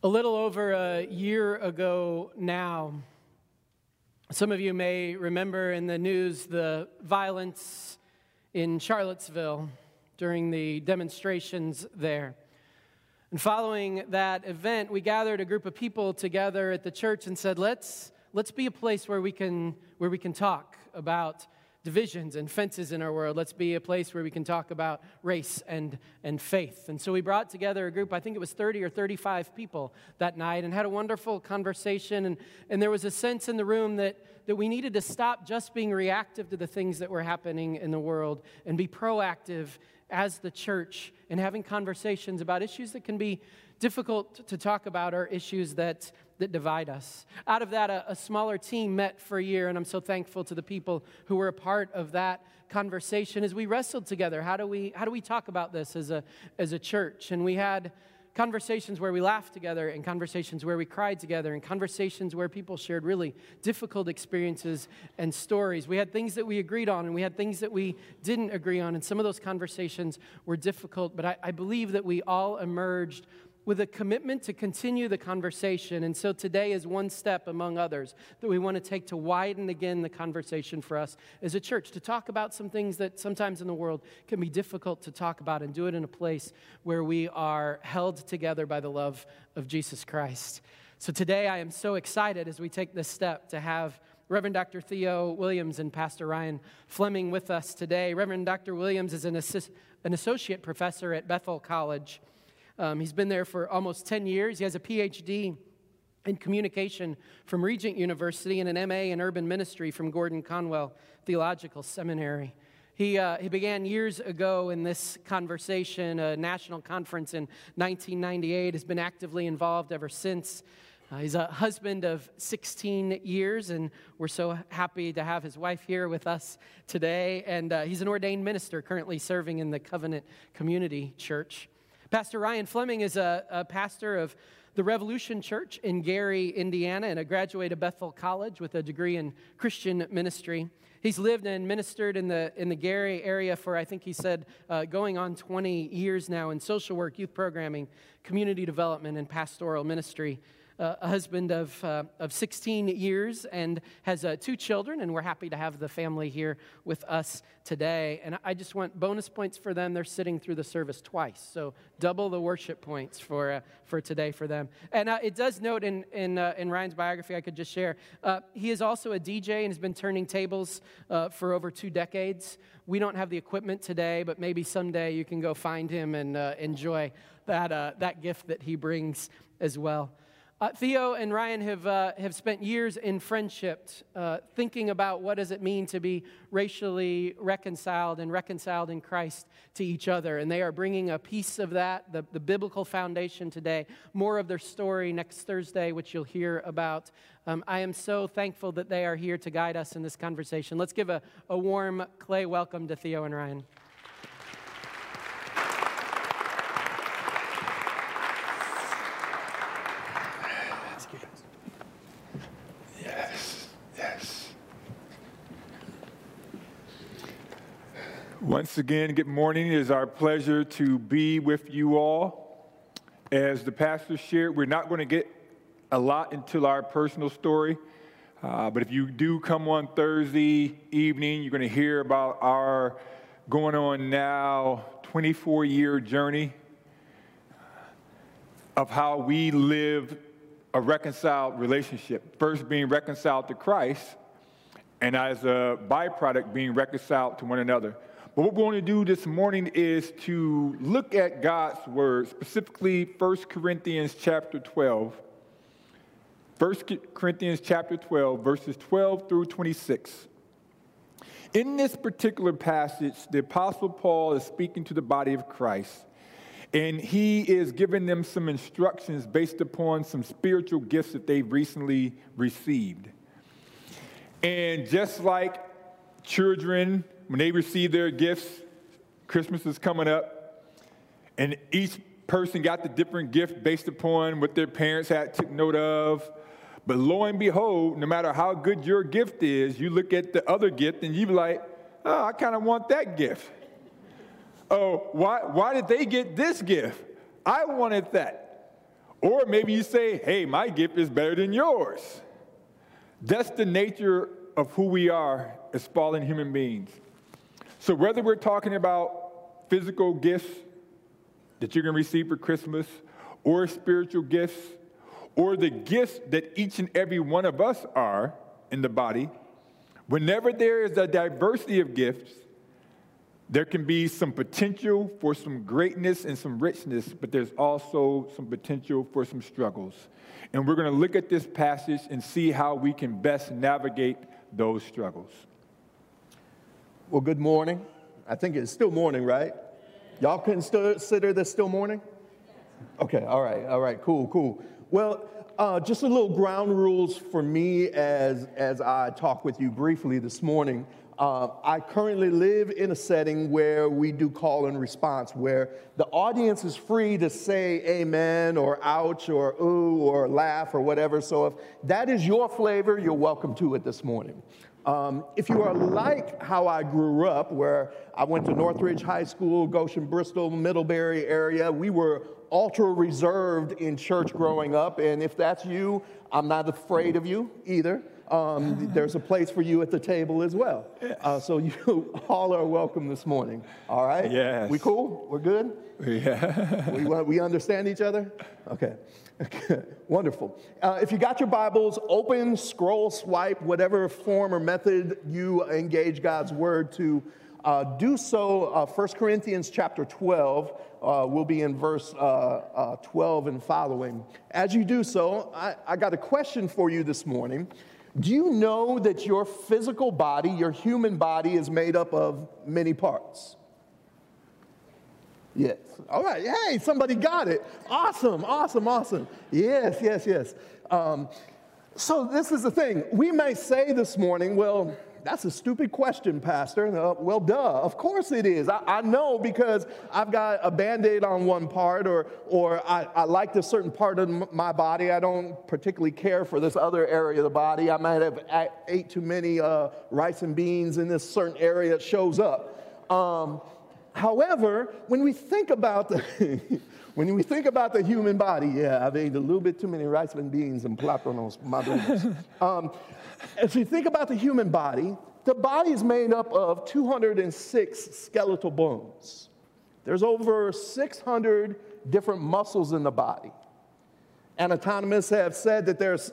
A little over a year ago now, some of you may remember in the news the violence in Charlottesville during the demonstrations there. And following that event, we gathered a group of people together at the church and said, let's be a place where we can talk about divisions and fences in our world. Let's be a place where we can talk about race and faith. And so we brought together a group, I think it was 30 or 35 people that night, and had a wonderful conversation. And there was a sense in the room that we needed to stop just being reactive to the things that were happening in the world and be proactive as the church in having conversations about issues that can be difficult to talk about, or issues that divide us. Out of that, a smaller team met for a year, and I'm so thankful to the people who were a part of that conversation as we wrestled together. How do we talk about this as a church? And we had conversations where we laughed together, and conversations where we cried together, and conversations where people shared really difficult experiences and stories. We had things that we agreed on, and we had things that we didn't agree on, and some of those conversations were difficult, but I believe that we all emerged with a commitment to continue the conversation. And so today is one step among others that we want to take to widen again the conversation for us as a church, to talk about some things that sometimes in the world can be difficult to talk about, and do it in a place where we are held together by the love of Jesus Christ. So today I am so excited as we take this step to have Reverend Dr. Theo Williams and Pastor Ryan Fleming with us today. Reverend Dr. Williams is an associate professor at Bethel College. He's been there for almost 10 years. He has a PhD in communication from Regent University and an MA in urban ministry from Gordon Conwell Theological Seminary. He began years ago in this conversation, a national conference in 1998, has been actively involved ever since. He's a husband of 16 years, and we're so happy to have his wife here with us today. And he's an ordained minister currently serving in the Covenant Community Church. Pastor Ryan Fleming is a pastor of the Revolution Church in Gary, Indiana, and a graduate of Bethel College with a degree in Christian ministry. He's lived and ministered in the Gary area for, I think he said, going on 20 years now in social work, youth programming, community development, and pastoral ministry. A husband of 16 years and has 2 children, and we're happy to have the family here with us today. And I just want bonus points for them. They're sitting through the service twice, so double the worship points for today for them. And it does note in Ryan's biography, I could just share, he is also a DJ and has been turning tables for over 2 decades. We don't have the equipment today, but maybe someday you can go find him and enjoy that gift that he brings as well. Theo and Ryan have spent years in friendship thinking about what does it mean to be racially reconciled in Christ to each other. And they are bringing a piece of that, the biblical foundation today, more of their story next Thursday, which you'll hear about. I am so thankful that they are here to guide us in this conversation. Let's give a warm clay welcome to Theo and Ryan. Once again, good morning. It is our pleasure to be with you all. As the pastor shared, we're not going to get a lot into our personal story, but if you do come on Thursday evening, you're going to hear about our going on now 24-year journey of how we live a reconciled relationship. First being reconciled to Christ, and as a byproduct being reconciled to one another. But what we want to do this morning is to look at God's word, specifically 1 Corinthians chapter 12. 1 Corinthians chapter 12, verses 12 through 26. In this particular passage, the Apostle Paul is speaking to the body of Christ, and he is giving them some instructions based upon some spiritual gifts that they've recently received. And just like children, when they receive their gifts, Christmas is coming up, and each person got the different gift based upon what their parents had took note of. But lo and behold, no matter how good your gift is, you look at the other gift and you be like, oh, I kind of want that gift. Oh, why did they get this gift? I wanted that. Or maybe you say, hey, my gift is better than yours. That's the nature of who we are as fallen human beings. So whether we're talking about physical gifts that you're going to receive for Christmas, or spiritual gifts, or the gifts that each and every one of us are in the body, whenever there is a diversity of gifts, there can be some potential for some greatness and some richness, but there's also some potential for some struggles. And we're going to look at this passage and see how we can best navigate those struggles. Well, good morning. I think it's still morning, right? Y'all consider this still morning? Okay, all right, cool. Well, just a little ground rules for me as I talk with you briefly this morning. I currently live in a setting where we do call and response, where the audience is free to say amen or ouch or ooh or laugh or whatever. So if that is your flavor, you're welcome to it this morning. If you are like how I grew up, where I went to Northridge High School, Goshen, Bristol, Middlebury area, we were ultra reserved in church growing up. And if that's you, I'm not afraid of you either. There's a place for you at the table as well. Yes. So you all are welcome this morning. All right? Yes. We cool? We're good? Yeah. We understand each other? Okay. Wonderful. If you got your Bibles, open, scroll, swipe, whatever form or method you engage God's word to, do so. 1 Corinthians chapter 12 will be in verse 12 and following. As you do so, I got a question for you this morning. Do you know that your physical body, your human body, is made up of many parts? Yes. All right. Hey, somebody got it. Awesome. Yes. So this is the thing. We may say this morning, well, that's a stupid question, Pastor. Well, duh. Of course it is. I know, because I've got a Band-Aid on one part, or I like this certain part of my body. I don't particularly care for this other area of the body. I might have ate too many rice and beans in this certain area. It shows up. However, when we think about the human body, yeah, I've ate a little bit too many rice and beans and plátanos maduros. As we think about the human body, the body is made up of 206 skeletal bones. There's over 600 different muscles in the body. Anatomists have said that there's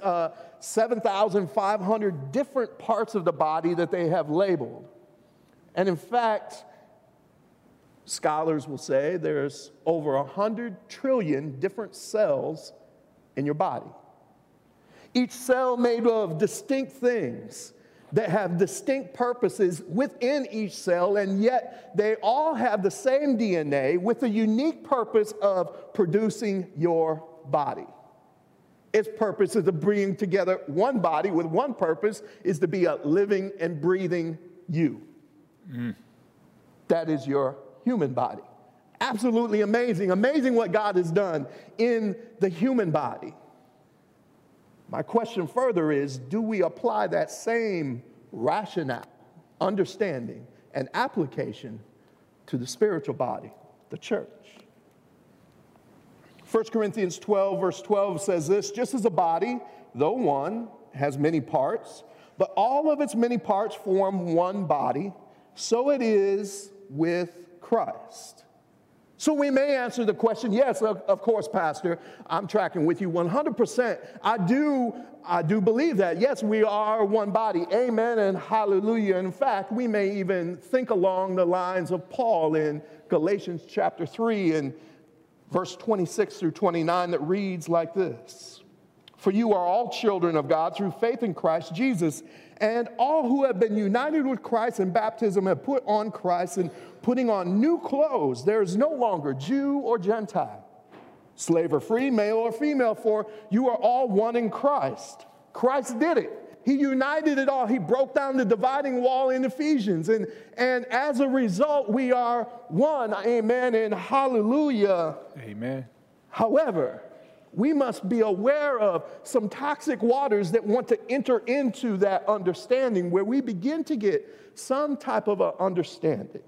7,500 different parts of the body that they have labeled. And in fact, scholars will say there's over 100 trillion different cells in your body. Each cell made of distinct things that have distinct purposes within each cell, and yet they all have the same DNA with the unique purpose of producing your body. Its purpose is to bring together one body with one purpose, is to be a living and breathing you. That is your human body. Absolutely amazing. Amazing what God has done in the human body. My question further is, do we apply that same rationale, understanding, and application to the spiritual body, the church? 1 Corinthians 12, verse 12 says this: just as a body, though one, has many parts, but all of its many parts form one body, so it is with Christ. So we may answer the question, yes, of course, Pastor, I'm tracking with you 100%. I do believe that. Yes, we are one body. Amen and hallelujah. In fact, we may even think along the lines of Paul in Galatians chapter 3 and verse 26 through 29 that reads like this: for you are all children of God through faith in Christ Jesus, and all who have been united with Christ in baptism have put on Christ, and putting on new clothes. There is no longer Jew or Gentile, slave or free, male or female, for you are all one in Christ. Christ did it. He united it all. He broke down the dividing wall in Ephesians. And as a result, we are one. Amen and hallelujah. Amen. However, we must be aware of some toxic waters that want to enter into that understanding, where we begin to get some type of an understanding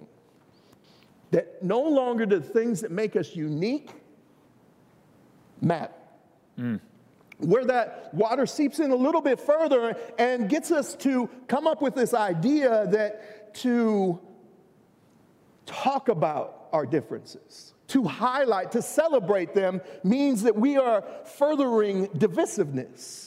that no longer the things that make us unique matter. Where that water seeps in a little bit further and gets us to come up with this idea that to talk about our differences, to highlight, to celebrate them, means that we are furthering divisiveness.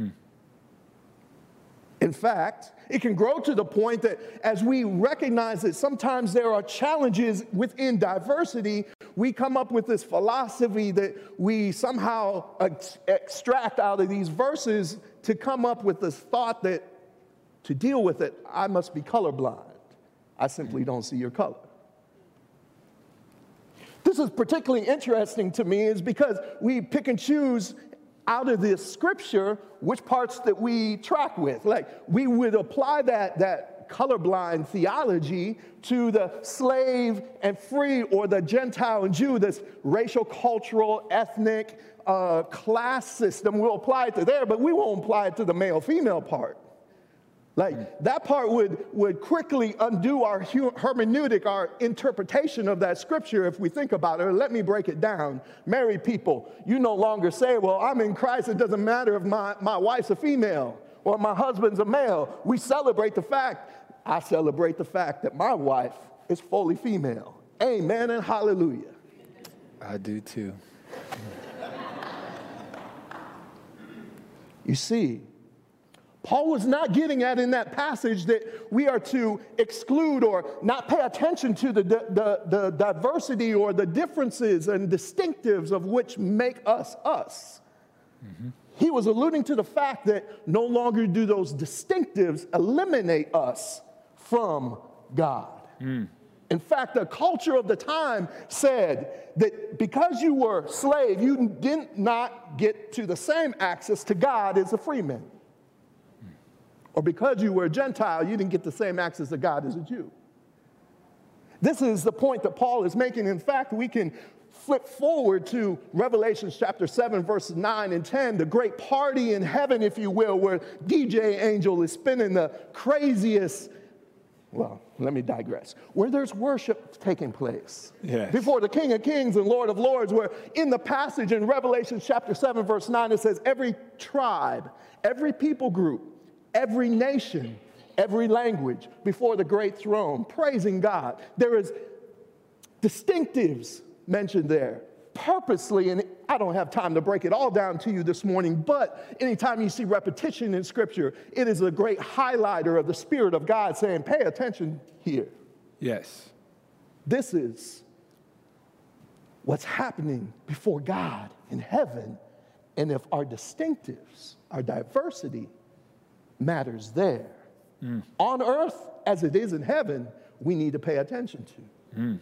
In fact, it can grow to the point that as we recognize that sometimes there are challenges within diversity, we come up with this philosophy that we somehow extract out of these verses to come up with this thought that to deal with it, I must be colorblind. I simply don't see your color. This is particularly interesting to me is because we pick and choose out of this scripture which parts that we track with. Like we would apply that colorblind theology to the slave and free or the Gentile and Jew, this racial, cultural, ethnic, class system. We'll apply it to there, but we won't apply it to the male-female part. Like that part would quickly undo our hermeneutic, our interpretation of that scripture if we think about it. Let me break it down. Married people, you no longer say, well, I'm in Christ. It doesn't matter if my wife's a female or my husband's a male. We celebrate the fact, I celebrate the fact that my wife is fully female. Amen and hallelujah. I do too. You see, Paul was not getting at in that passage that we are to exclude or not pay attention to the diversity or the differences and distinctives of which make us us. He was alluding to the fact that no longer do those distinctives eliminate us from God. In fact, the culture of the time said that because you were a slave, you did not get to the same access to God as a free man. Or because you were a Gentile, you didn't get the same access to God as a Jew. This is the point that Paul is making. In fact, we can flip forward to Revelation chapter 7, verses 9 and 10, the great party in heaven, if you will, where DJ Angel is spinning the craziest, well, let me digress, where there's worship taking place. Yes. Before the King of Kings and Lord of Lords, where in the passage in Revelation chapter 7, verse 9, it says, every tribe, every people group, every nation, every language before the great throne, praising God. There is distinctives mentioned there purposely, and I don't have time to break it all down to you this morning, but anytime you see repetition in Scripture, it is a great highlighter of the Spirit of God saying, pay attention here. Yes. This is what's happening before God in heaven, and if our distinctives, our diversity, matters there. On earth, as it is in heaven, we need to pay attention to.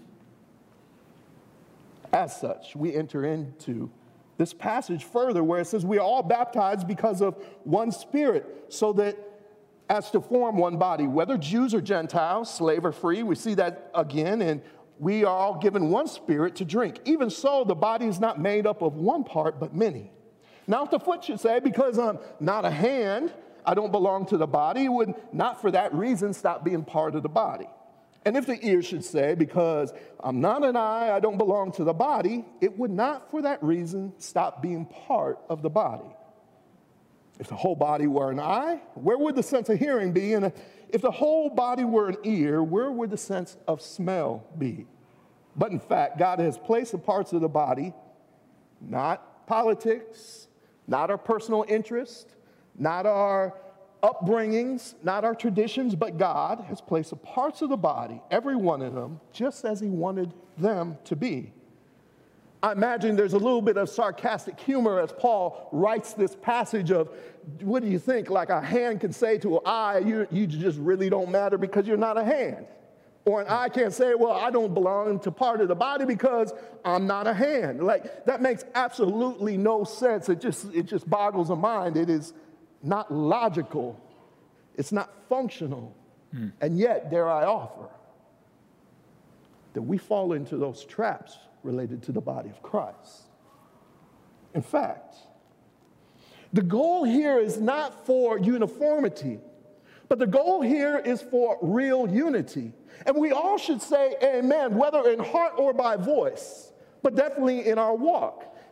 As such, we enter into this passage further where it says we are all baptized because of one Spirit, so that as to form one body, whether Jews or Gentiles, slave or free, we see that again, and we are all given one Spirit to drink. Even so, the body is not made up of one part, but many. Now, if the foot should say, because I'm not a hand, I don't belong to the body, it would not for that reason stop being part of the body. And if the ear should say, because I'm not an eye, I don't belong to the body, it would not for that reason stop being part of the body. If the whole body were an eye, where would the sense of hearing be? And if the whole body were an ear, where would the sense of smell be? But in fact, God has placed the parts of the body, not politics, not our personal interest, not our upbringings, not our traditions, but God has placed the parts of the body, every one of them, just as he wanted them to be. I imagine there's a little bit of sarcastic humor as Paul writes this passage of, what do you think? Like a hand can say to an eye, you just really don't matter because you're not a hand. Or an eye can't say, well, I don't belong to part of the body because I'm not a hand. Like, that makes absolutely no sense. It just boggles the mind. It is not logical. It's not functional. And yet, dare I offer, that we fall into those traps related to the body of Christ. In fact, the goal here is not for uniformity, but the goal here is for real unity. And we all should say amen, whether in heart or by voice, but definitely in our walk.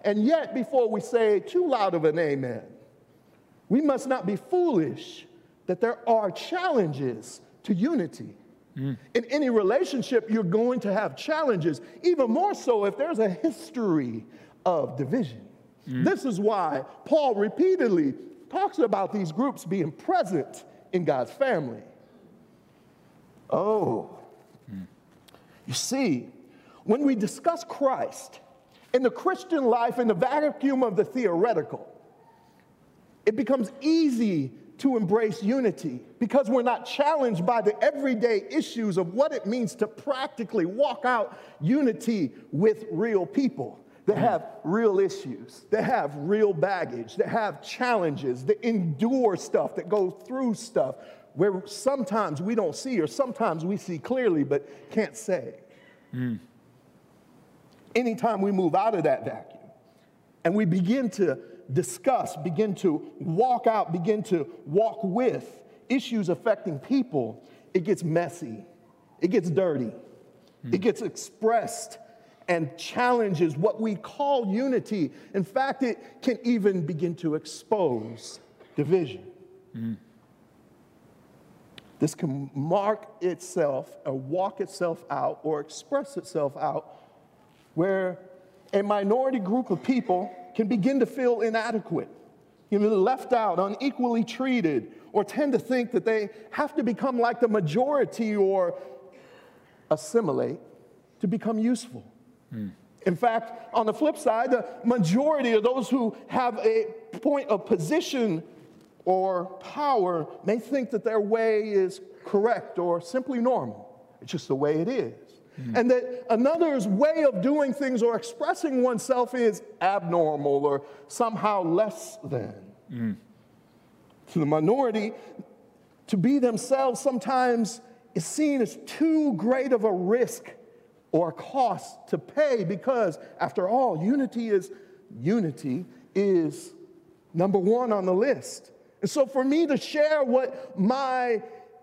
And yet, before we say too loud of an amen, we must not be foolish that there are challenges to unity. In any relationship, you're going to have challenges, even more so if there's a history of division. This is why Paul repeatedly talks about these groups being present in God's family. You see, when we discuss Christ in the Christian life in the vacuum of the theoretical, it becomes easy to embrace unity because we're not challenged by the everyday issues of what it means to practically walk out unity with real people that have real issues, that have real baggage, that have challenges, that endure stuff, that go through stuff where sometimes we don't see or sometimes we see clearly but can't say. Anytime we move out of that vacuum and we begin to discuss, begin to walk out, begin to walk with issues affecting people, it gets messy, it gets dirty, it gets expressed and challenges what we call unity. In fact, it can even begin to expose division. This can mark itself or walk itself out or express itself out where a minority group of people can begin to feel inadequate, left out, unequally treated, or tend to think that they have to become like the majority or assimilate to become useful. In fact, on the flip side, the majority of those who have a point of position or power may think that their way is correct or simply normal. It's just the way it is. And that another's way of doing things or expressing oneself is abnormal or somehow less than. To the minority, to be themselves sometimes is seen as too great of a risk or a cost to pay because, after all, unity is number one on the list. And so for me to share what my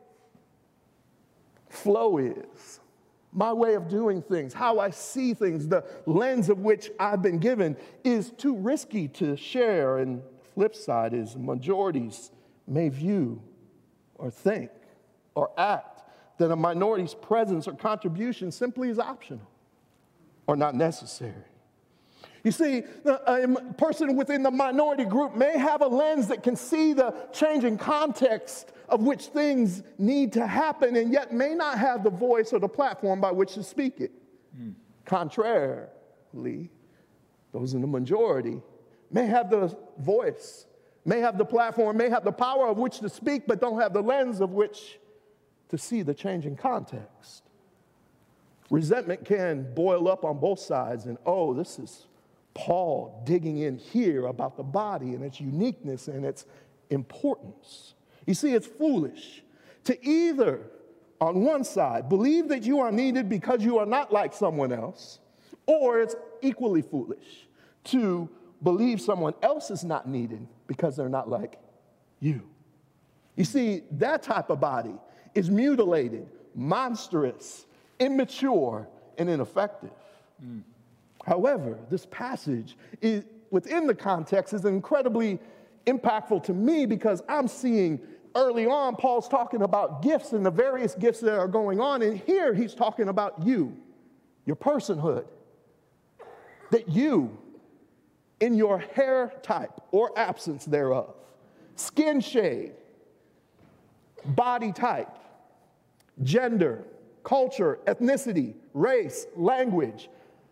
flow is, my way of doing things, how I see things, the lens of which I've been given is too risky to share. And the flip side is majorities may view or think or act that a minority's presence or contribution simply is optional or not necessary. You see, a person within the minority group may have a lens that can see the changing context of which things need to happen and yet may not have the voice or the platform by which to speak it. Contrarily, those in the majority may have the voice, may have the platform, may have the power of which to speak, but don't have the lens of which to see the changing context. Resentment can boil up on both sides, and this is Paul digging in here about the body and its uniqueness and its importance. You see, it's foolish to either, on one side, believe that you are needed because you are not like someone else, or it's equally foolish to believe someone else is not needed because they're not like you. You see, that type of body is mutilated, monstrous, immature, and ineffective. However, this passage is, within the context is incredibly impactful to me because I'm seeing early on Paul's talking about gifts and the various gifts that are going on, and here he's talking about you, your personhood, that you, in your hair type or absence thereof, skin shade, body type, gender, culture, ethnicity, race, language,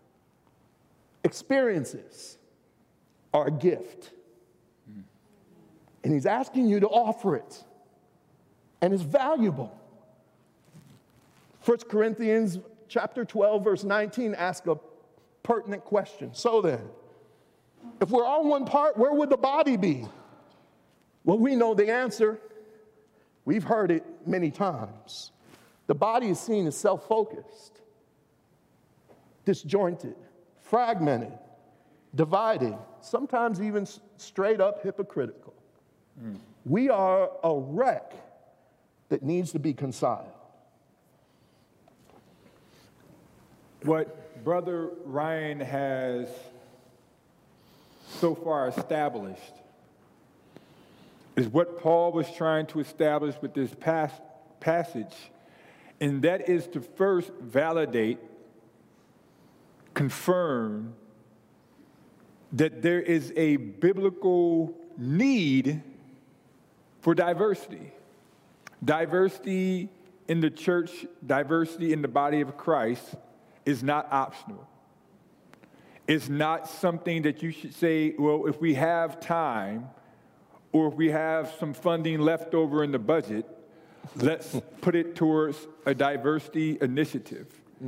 experiences are a gift. And he's asking you to offer it. And it's valuable. 1 Corinthians chapter 12, verse 19 asks a pertinent question. So then, if we're all one part, where would the body be? Well, we know the answer. We've heard it many times. The body is seen as self-focused, disjointed, fragmented, divided, sometimes even straight up hypocritical. We are a wreck that needs to be reconciled. What Brother Ryan has so far established is what Paul was trying to establish with this passage, and that is to first validate, confirm that there is a biblical need for diversity. Diversity in the church, diversity in the body of Christ is not optional. It's not something that you should say, well, if we have time or if we have some funding left over in the budget, let's put it towards a diversity initiative.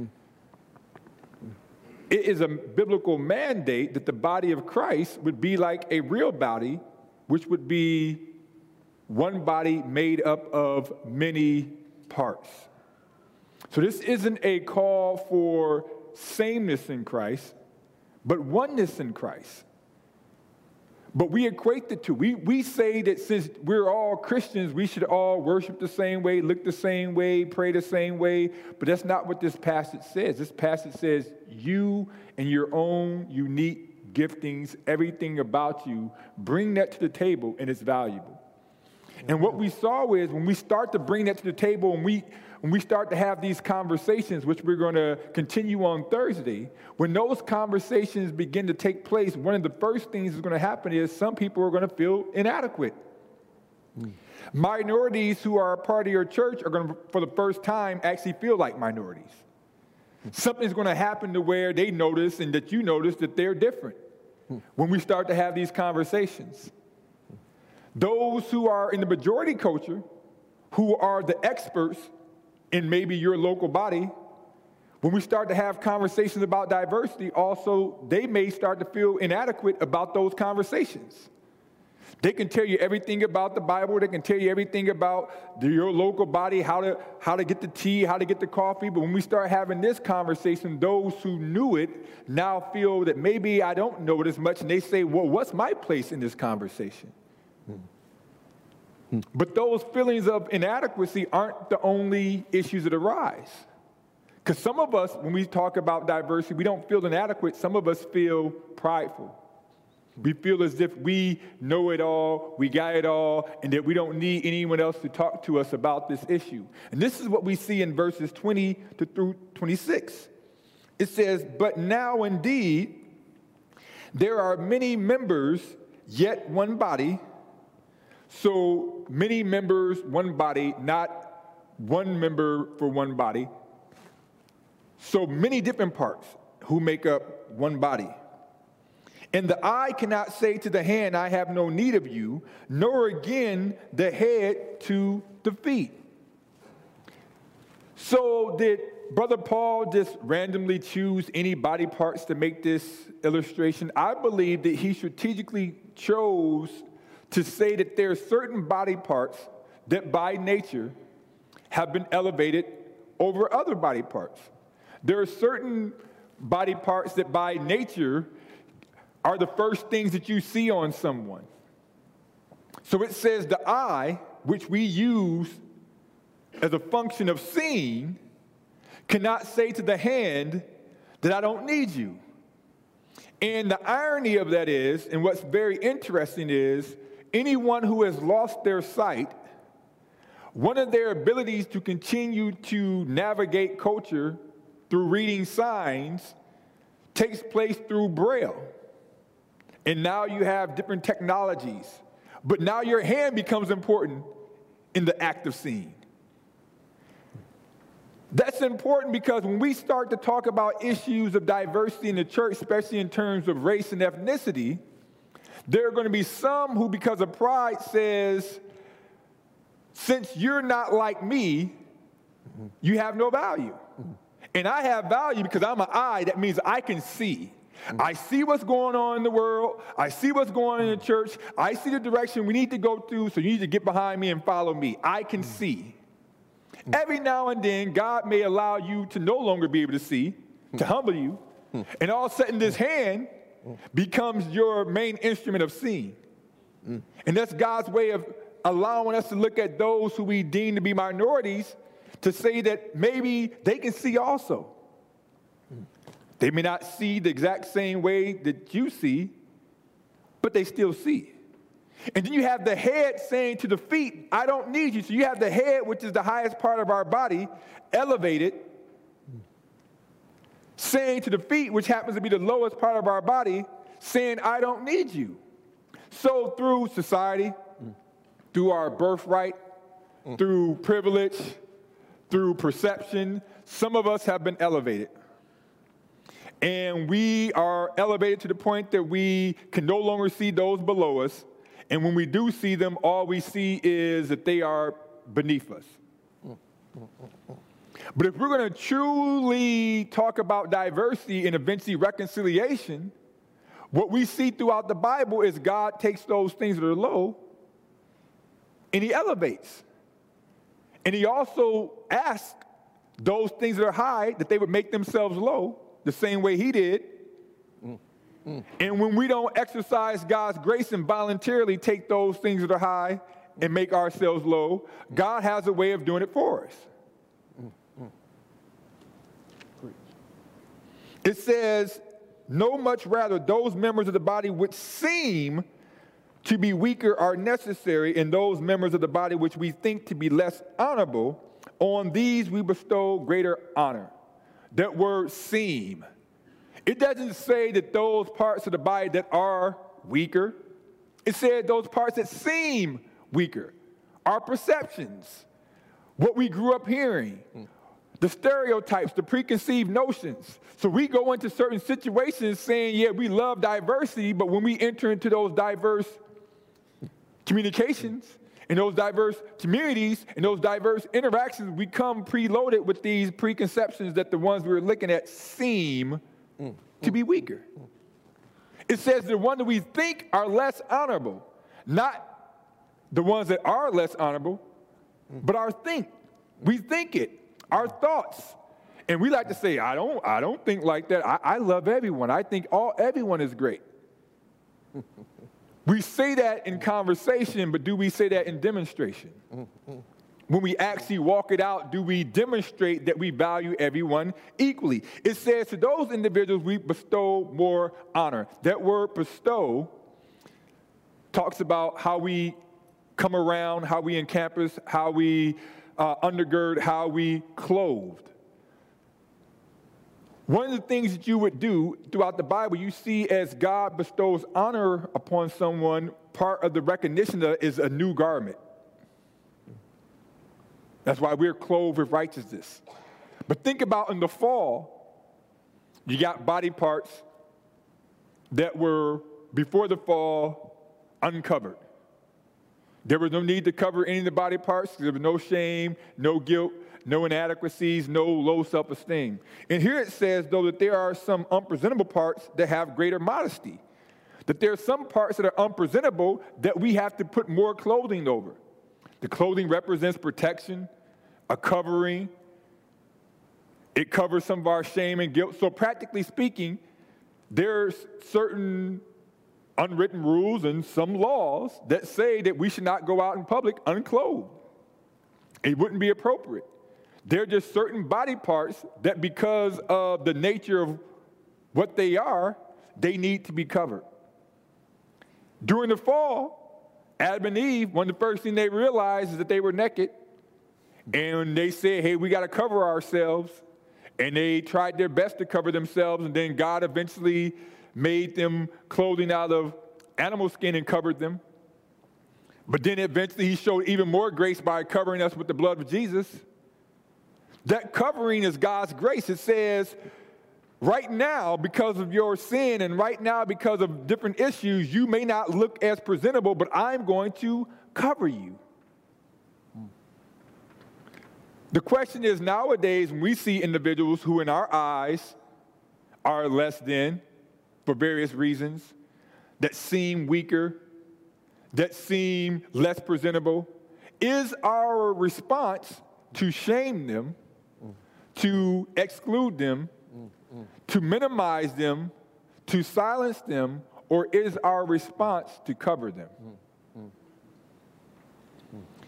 It is a biblical mandate that the body of Christ would be like a real body, which would be one body made up of many parts. So this isn't a call for sameness in Christ, but oneness in Christ. But we equate the two. We say that since we're all Christians, we should all worship the same way, look the same way, pray the same way. But that's not what this passage says. This passage says you and your own unique giftings, everything about you, bring that to the table and it's valuable. And what we saw is when we start to bring that to the table and when we start to have these conversations, which we're going to continue on Thursday, when those conversations begin to take place, one of the first things that's going to happen is some people are going to feel inadequate. Minorities who are a part of your church are going to, for the first time, actually feel like minorities. Something's going to happen to where they notice and that you notice that they're different when we start to have these conversations. Those who are in the majority culture, who are the experts in maybe your local body, when we start to have conversations about diversity, also, they may start to feel inadequate about those conversations. They can tell you everything about the Bible. They can tell you everything about your local body, how to get the tea, how to get the coffee. But when we start having this conversation, those who knew it now feel that maybe I don't know it as much, and they say, well, what's my place in this conversation? But those feelings of inadequacy aren't the only issues that arise. Because some of us, when we talk about diversity, we don't feel inadequate. Some of us feel prideful. We feel as if we know it all, we got it all, and that we don't need anyone else to talk to us about this issue. And this is what we see in verses 20 through 26. It says, but now indeed, there are many members, yet one body. So many members, one body, not one member for one body. So many different parts who make up one body. And the eye cannot say to the hand, I have no need of you, nor again the head to the feet. So did Brother Paul just randomly choose any body parts to make this illustration? I believe that he strategically chose to say that there are certain body parts that by nature have been elevated over other body parts. There are certain body parts that by nature are the first things that you see on someone. So it says the eye, which we use as a function of seeing, cannot say to the hand that I don't need you. And the irony of that is, and what's very interesting is, anyone who has lost their sight, one of their abilities to continue to navigate culture through reading signs takes place through Braille. And now you have different technologies. But now your hand becomes important in the act of seeing. That's important because when we start to talk about issues of diversity in the church, especially in terms of race and ethnicity, there are going to be some who, because of pride, says, since you're not like me, you have no value. And I have value because I'm an eye. That means I can see. I see what's going on in the world. I see what's going on in the church. I see the direction we need to go through, so you need to get behind me and follow me. I can see. Every now and then, God may allow you to no longer be able to see, to humble you, and all of a sudden this hand becomes your main instrument of seeing. And that's God's way of allowing us to look at those who we deem to be minorities to say that maybe they can see also. They may not see the exact same way that you see, but they still see. And then you have the head saying to the feet, I don't need you. So you have the head, which is the highest part of our body, elevated, saying to the feet, which happens to be the lowest part of our body, saying, I don't need you. So through society, through our birthright, through privilege, through perception, some of us have been elevated. And we are elevated to the point that we can no longer see those below us. And when we do see them, all we see is that they are beneath us. But if we're going to truly talk about diversity and eventually reconciliation, what we see throughout the Bible is God takes those things that are low and he elevates. And he also asks those things that are high that they would make themselves low the same way he did. And when we don't exercise God's grace and voluntarily take those things that are high and make ourselves low, God has a way of doing it for us. It says, no, much rather, those members of the body which seem to be weaker are necessary, and those members of the body which we think to be less honorable, on these we bestow greater honor. That word seem. It doesn't say that those parts of the body that are weaker. It said those parts that seem weaker. Our perceptions, what we grew up hearing, the stereotypes, the preconceived notions. So we go into certain situations saying, yeah, we love diversity, but when we enter into those diverse communications, in those diverse communities, in those diverse interactions, we come preloaded with these preconceptions that the ones we were looking at seem to be weaker. It says the ones that we think are less honorable, not the ones that are less honorable, but our think. We think it, our thoughts. And we like to say, I don't think like that. I love everyone. I think everyone is great. We say that in conversation, but do we say that in demonstration? When we actually walk it out, do we demonstrate that we value everyone equally? It says to those individuals we bestow more honor. That word bestow talks about how we come around, how we encompass, how we undergird, how we clothed. One of the things that you would do throughout the Bible, you see as God bestows honor upon someone, part of the recognition of is a new garment. That's why we're clothed with righteousness. But think about in the fall, you got body parts that were, before the fall, uncovered. There was no need to cover any of the body parts. There was no shame, no guilt, no inadequacies, no low self-esteem. And here it says, though, that there are some unpresentable parts that have greater modesty. That there are some parts that are unpresentable that we have to put more clothing over. The clothing represents protection, a covering. It covers some of our shame and guilt. So practically speaking, there's certain unwritten rules and some laws that say that we should not go out in public unclothed. It wouldn't be appropriate. They're just certain body parts that because of the nature of what they are, they need to be covered. During the fall, Adam and Eve, one of the first things they realized is that they were naked. And they said, hey, we got to cover ourselves. And they tried their best to cover themselves. And then God eventually made them clothing out of animal skin and covered them. But then eventually he showed even more grace by covering us with the blood of Jesus. That covering is God's grace. It says, right now, because of your sin and right now because of different issues, you may not look as presentable, but I'm going to cover you. The question is, nowadays, when we see individuals who in our eyes are less than, for various reasons, that seem weaker, that seem less presentable, is our response to shame them, to exclude them, to minimize them, to silence them, or is our response to cover them?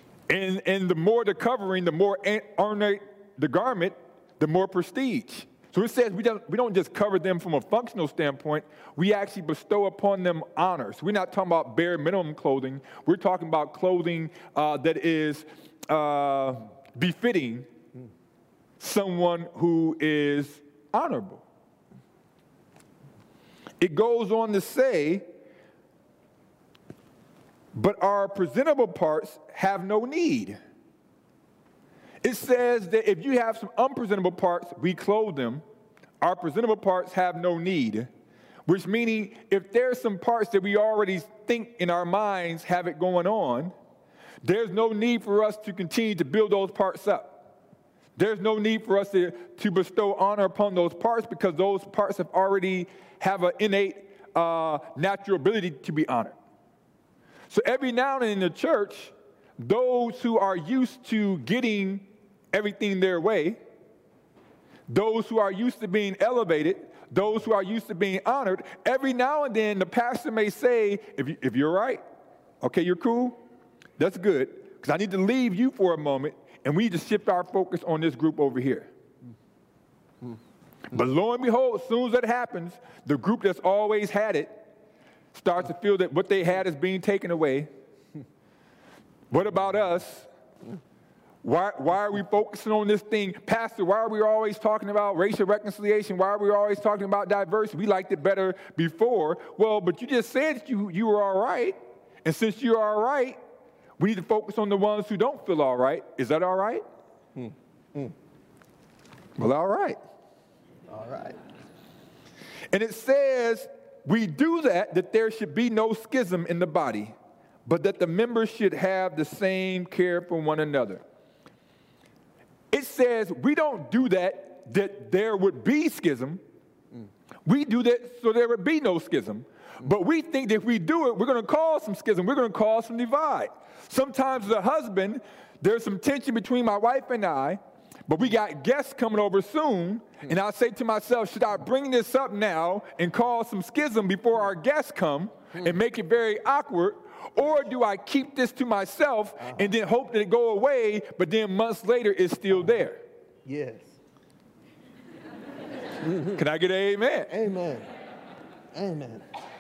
And the more the covering, the more ornate the garment, the more prestige. So it says we don't just cover them from a functional standpoint. We actually bestow upon them honors. We're not talking about bare minimum clothing. We're talking about clothing that is befitting someone who is honorable. It goes on to say, but our presentable parts have no need. It says that if you have some unpresentable parts, we clothe them. Our presentable parts have no need, which meaning if there's some parts that we already think in our minds have it going on, there's no need for us to continue to build those parts up. There's no need for us to bestow honor upon those parts because those parts already have an innate natural ability to be honored. So every now and then in the church, those who are used to getting everything their way, those who are used to being elevated, those who are used to being honored, every now and then the pastor may say, if you're right, okay, you're cool, that's good, because I need to leave you for a moment, and we need to shift our focus on this group over here. But lo and behold, as soon as that happens, the group that's always had it starts to feel that what they had is being taken away. What about us? Why are we focusing on this thing? Pastor, why are we always talking about racial reconciliation? Why are we always talking about diversity? We liked it better before. Well, but you just said that you were all right. And since you're all right, we need to focus on the ones who don't feel all right. Is that all right? Well, all right. All right. And it says we do that there should be no schism in the body, but that the members should have the same care for one another. It says we don't do that there would be schism. We do that so there would be no schism. But we think that if we do it, we're going to cause some schism. We're going to cause some divide. Sometimes as a husband, there's some tension between my wife and I, but we got guests coming over soon, and I say to myself, should I bring this up now and cause some schism before our guests come and make it very awkward, or do I keep this to myself and then hope that it go away, but then months later it's still there? Yes. Can I get an amen? Amen. Amen.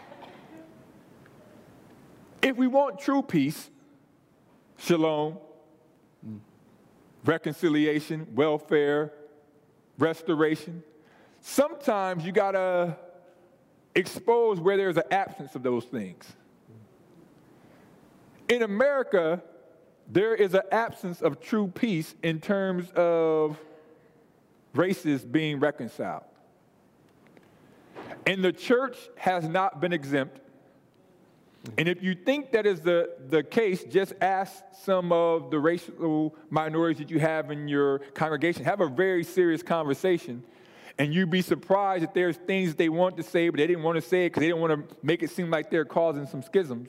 If we want true peace, shalom, reconciliation, welfare, restoration, sometimes you got to expose where there's an absence of those things. In America, there is an absence of true peace in terms of races being reconciled. And the church has not been exempt. And if you think that is the case, just ask some of the racial minorities that you have in your congregation. Have a very serious conversation, and you'd be surprised that there's things they want to say, but they didn't want to say it because they didn't want to make it seem like they're causing some schisms.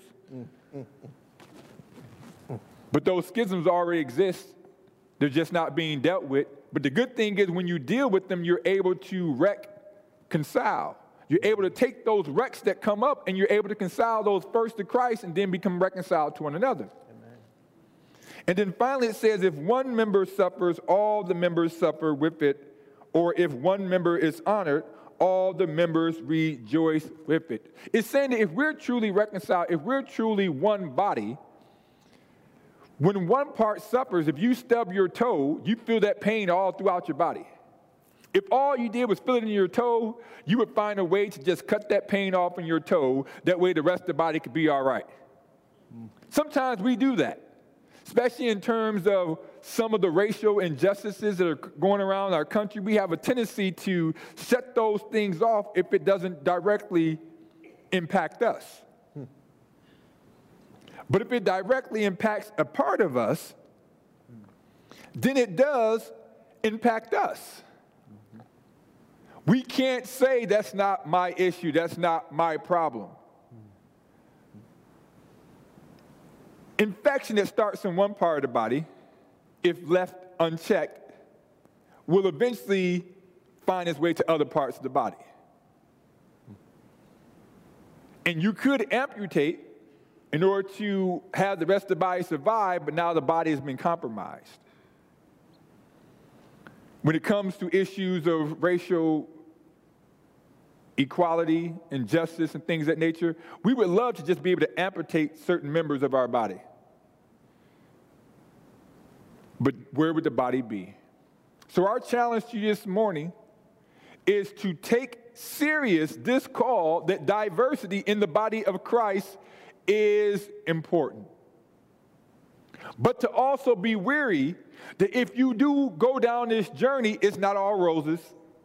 But those schisms already exist. They're just not being dealt with. But the good thing is when you deal with them, you're able to reconcile. You're able to take those wrecks that come up and you're able to reconcile those first to Christ and then become reconciled to one another. Amen. And then finally it says, if one member suffers, all the members suffer with it. Or if one member is honored, all the members rejoice with it. It's saying that if we're truly reconciled, if we're truly one body, when one part suffers, if you stub your toe, you feel that pain all throughout your body. If all you did was feel it in your toe, you would find a way to just cut that pain off in your toe. That way the rest of the body could be all right. Sometimes we do that, especially in terms of some of the racial injustices that are going around our country. We have a tendency to shut those things off if it doesn't directly impact us. But if it directly impacts a part of us, then it does impact us. We can't say that's not my issue, that's not my problem. Infection that starts in one part of the body, if left unchecked, will eventually find its way to other parts of the body. And you could amputate in order to have the rest of the body survive, but now the body has been compromised. when it comes to issues of racial equality and justice and things of that nature, we would love to just be able to amputate certain members of our body. But where would the body be? So our challenge to you this morning is to take serious this call that diversity in the body of Christ is important. But to also be wary that if you do go down this journey, it's not all roses.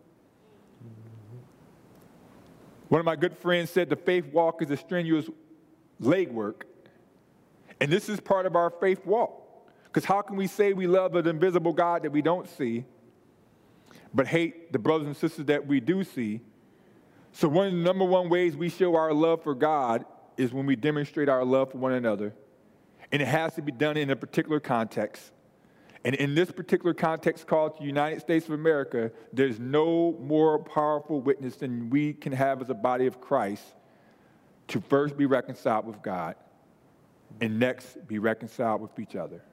One of my good friends said the faith walk is a strenuous legwork. And this is part of our faith walk. Because how can we say we love an invisible God that we don't see, but hate the brothers and sisters that we do see? So one of the number one ways we show our love for God is when we demonstrate our love for one another. And it has to be done in a particular context. And in this particular context called the United States of America, there's no more powerful witness than we can have as a body of Christ to first be reconciled with God and next be reconciled with each other.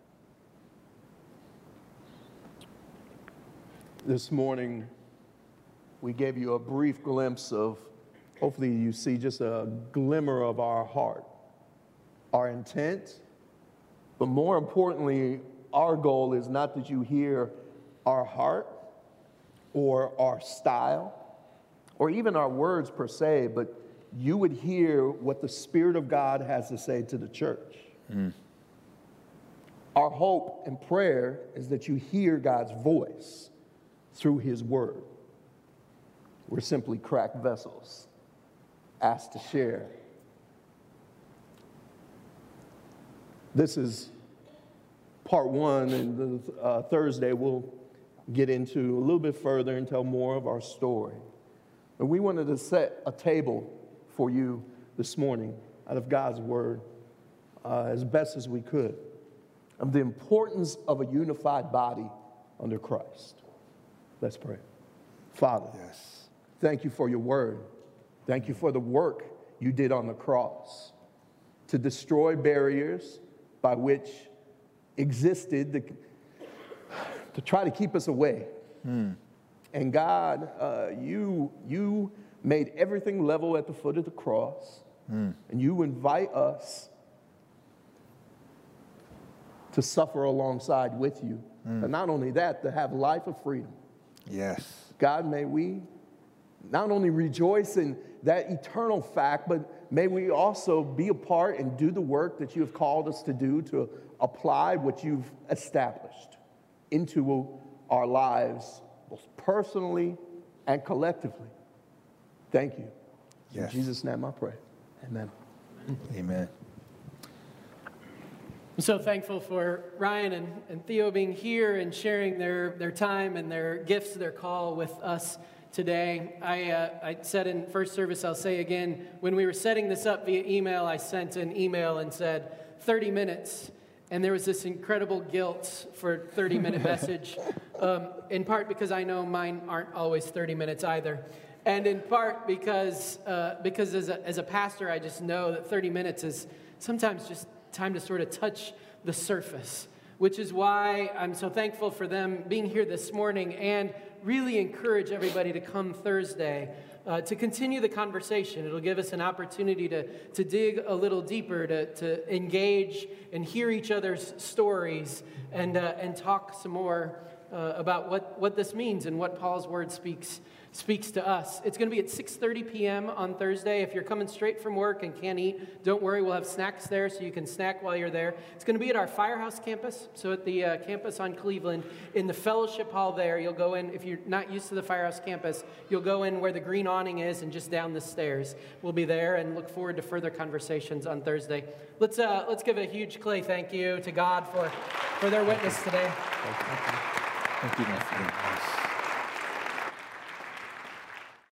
This morning, we gave you a brief glimpse of, hopefully you see just a glimmer of our heart, our intent, but more importantly, our goal is not that you hear our heart or our style or even our words per se, but you would hear what the Spirit of God has to say to the church. Our hope and prayer is that you hear God's voice through His word. We're simply cracked vessels asked to share. This is part one, and Thursday we'll get into a little bit further and tell more of our story. And we wanted to set a table for you this morning out of God's word as best as we could of the importance of a unified body under Christ. Let's pray. Father, Yes. thank you for your word. Thank you for the work you did on the cross to destroy barriers by which existed to try to keep us away. And God, you made everything level at the foot of the cross, and you invite us to suffer alongside with you. And not only that, to have life of freedom. Yes. God, may we not only rejoice in that eternal fact, but may we also be a part and do the work that you have called us to do to apply what you've established into our lives, both personally and collectively. Thank you. Yes. In Jesus' name I pray. Amen. Amen. I'm so thankful for Ryan and Theo being here and sharing their time and their gifts, their call with us today. I said in first service, I'll say again, when we were setting this up via email, I sent an email and said 30 minutes. And there was this incredible guilt for a 30-minute message, in part because I know mine aren't always 30 minutes either. And in part because as a pastor, I just know that 30 minutes is sometimes just time to sort of touch the surface, which is why I'm so thankful for them being here this morning and really encourage everybody to come Thursday to continue the conversation. It'll give us an opportunity to dig a little deeper, to engage and hear each other's stories and talk some more about what this means and what Paul's word speaks to us. It's going to be at 6:30 p.m. on Thursday. If you're coming straight from work and can't eat, don't worry, we'll have snacks there so you can snack while you're there. It's going to be at our Firehouse campus, so at the campus on Cleveland, in the fellowship hall there. You'll go in, if you're not used to the Firehouse campus, you'll go in where the green awning is and just down the stairs. We'll be there and look forward to further conversations on Thursday. Let's give a huge clay thank you to God for their witness today. Thank you.